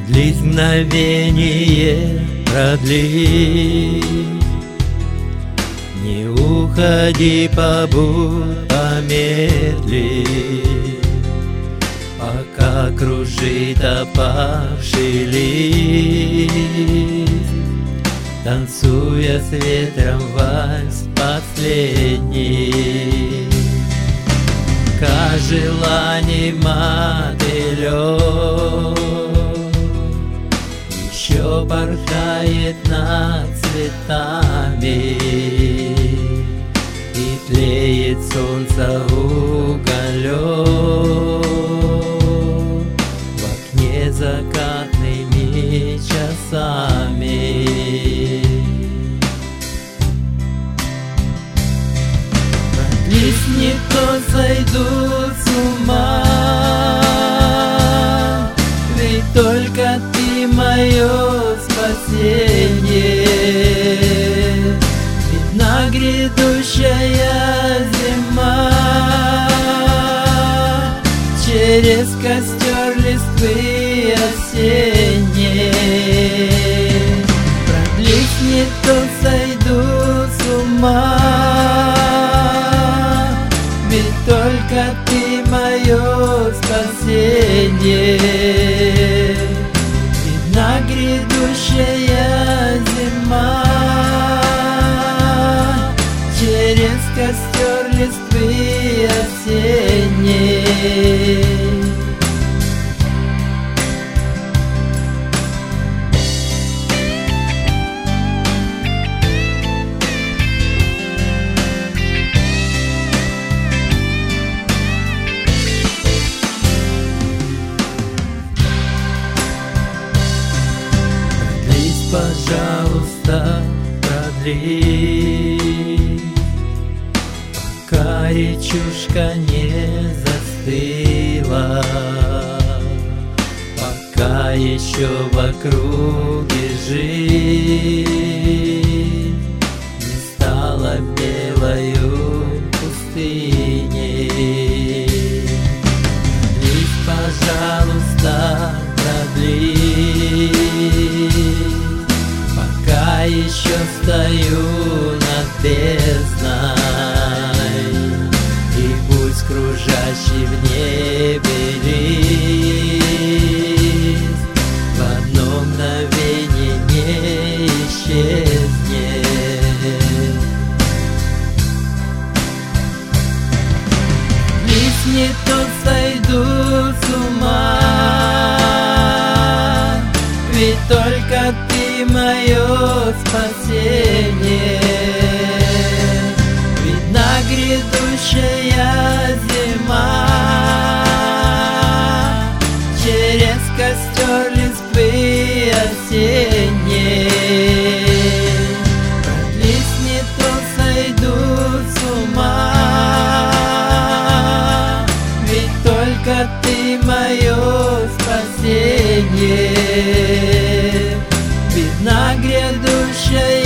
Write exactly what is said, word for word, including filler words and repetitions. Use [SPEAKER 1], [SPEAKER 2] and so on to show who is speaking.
[SPEAKER 1] Продлись мгновение, продлись. Не уходи, побудь, помедли, пока кружит опавший лист, танцуя с ветром вальс последний. Ка желаний мотылёк еще порхает над цветами, и тлеет солнце уголек в окне закатными часами. Продлись, не то сойдут с ума, ведь только ты мое спасение. Видна грядущая зима, через костер листвы осенней. Продлись, не то сойду с ума, ведь только ты мое спасение. Видна грядущая зима, через костер листвы осенней. Пожалуйста, продлись, пока речушка не застыла, пока еще в округе жизнь не стала белою пустыней. Продлись, пожалуйста, продлись, пока еще стою над бездной, и пусть кружащий в небе лист в одно мгновение не исчезнет. Лишь не то сойду с ума, ведь только ты мое спасение. Видна грядущая зима, через костер листвы осенней. Продлись, не то сойду с ума, ведь только ты мое спасение. Видна грядущая